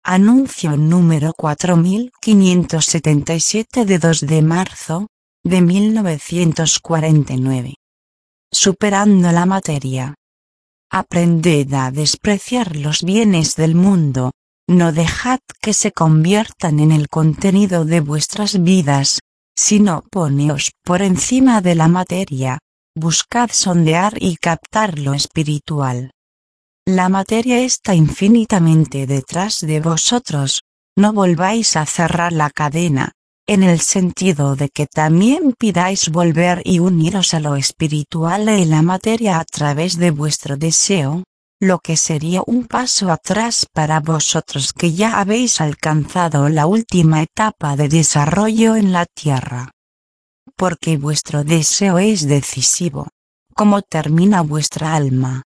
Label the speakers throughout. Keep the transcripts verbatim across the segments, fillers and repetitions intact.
Speaker 1: Anuncio número cuatro mil quinientos setenta y siete de dos de marzo, de mil novecientos cuarenta y nueve. Superando la materia. Aprended a despreciar los bienes del mundo, no dejad que se conviertan en el contenido de vuestras vidas, sino poneos por encima de la materia, buscad sondear y captar lo espiritual. La materia está infinitamente detrás de vosotros, no volváis a cerrar la cadena, en el sentido de que también pidáis volver y uniros a lo espiritual y la materia a través de vuestro deseo, lo que sería un paso atrás para vosotros que ya habéis alcanzado la última etapa de desarrollo en la tierra. Porque vuestro deseo es decisivo. ¿Cómo termina vuestra alma?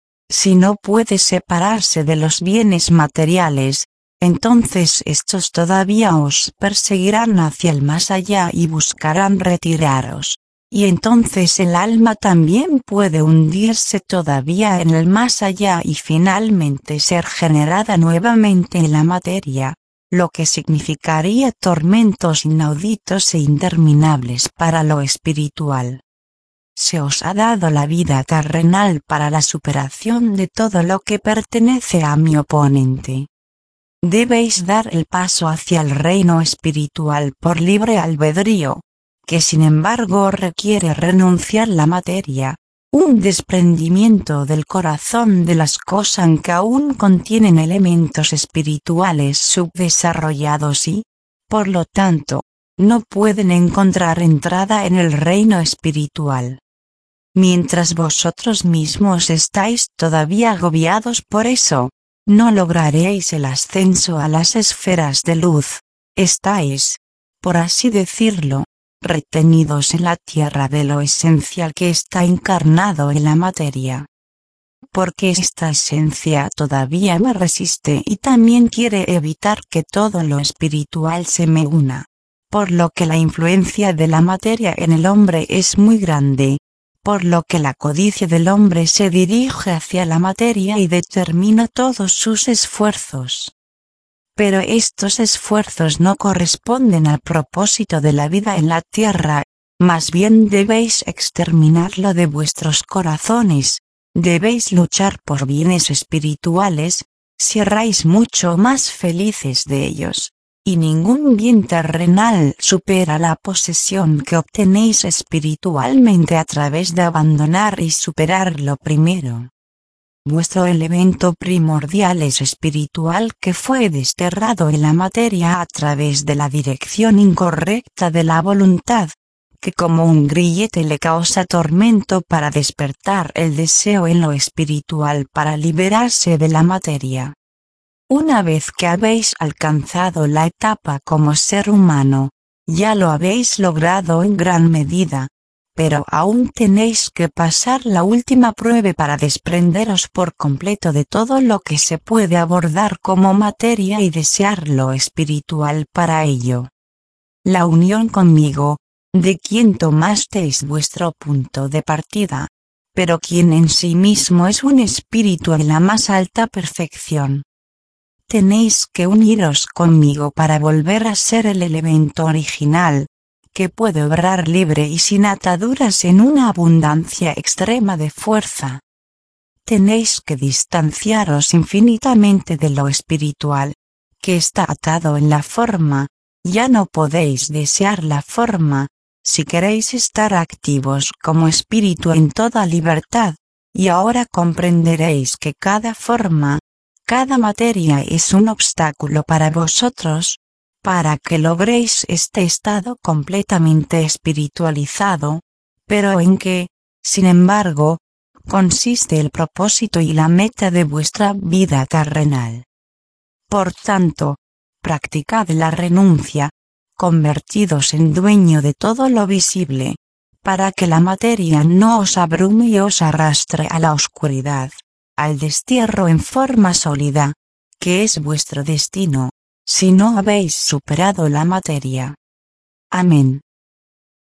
Speaker 1: Si no puede separarse de los bienes materiales, entonces estos todavía os perseguirán hacia el más allá y buscarán retiraros, y entonces el alma también puede hundirse todavía en el más allá y finalmente ser generada nuevamente en la materia, lo que significaría tormentos inauditos e interminables para lo espiritual. Se os ha dado la vida terrenal para la superación de todo lo que pertenece a mi oponente. Debéis dar el paso hacia el reino espiritual por libre albedrío, que sin embargo requiere renunciar la materia, un desprendimiento del corazón de las cosas que aún contienen elementos espirituales subdesarrollados y, por lo tanto, no pueden encontrar entrada en el reino espiritual. Mientras vosotros mismos estáis todavía agobiados por eso, no lograréis el ascenso a las esferas de luz, estáis, por así decirlo, retenidos en la tierra de lo esencial que está encarnado en la materia. Porque esta esencia todavía me resiste y también quiere evitar que todo lo espiritual se me una, por lo que la influencia de la materia en el hombre es muy grande. Por lo que la codicia del hombre se dirige hacia la materia y determina todos sus esfuerzos. Pero estos esfuerzos no corresponden al propósito de la vida en la tierra, más bien debéis exterminarlo de vuestros corazones, debéis luchar por bienes espirituales, seréis mucho más felices de ellos. Y ningún bien terrenal supera la posesión que obtenéis espiritualmente a través de abandonar y superar lo primero. Vuestro elemento primordial es espiritual que fue desterrado en la materia a través de la dirección incorrecta de la voluntad, que como un grillete le causa tormento para despertar el deseo en lo espiritual para liberarse de la materia. Una vez que habéis alcanzado la etapa como ser humano, ya lo habéis logrado en gran medida, pero aún tenéis que pasar la última prueba para desprenderos por completo de todo lo que se puede abordar como materia y desear lo espiritual para ello. La unión conmigo, de quien tomasteis vuestro punto de partida, pero quien en sí mismo es un espíritu en la más alta perfección. Tenéis que uniros conmigo para volver a ser el elemento original, que puede obrar libre y sin ataduras en una abundancia extrema de fuerza. Tenéis que distanciaros infinitamente de lo espiritual, que está atado en la forma, ya no podéis desear la forma, si queréis estar activos como espíritu en toda libertad, y ahora comprenderéis que cada forma, cada materia es un obstáculo para vosotros, para que logréis este estado completamente espiritualizado, pero en que, sin embargo, consiste el propósito y la meta de vuestra vida terrenal. Por tanto, practicad la renuncia, convertidos en dueño de todo lo visible, para que la materia no os abrume y os arrastre a la oscuridad, al destierro en forma sólida, que es vuestro destino, si no habéis superado la materia. Amén.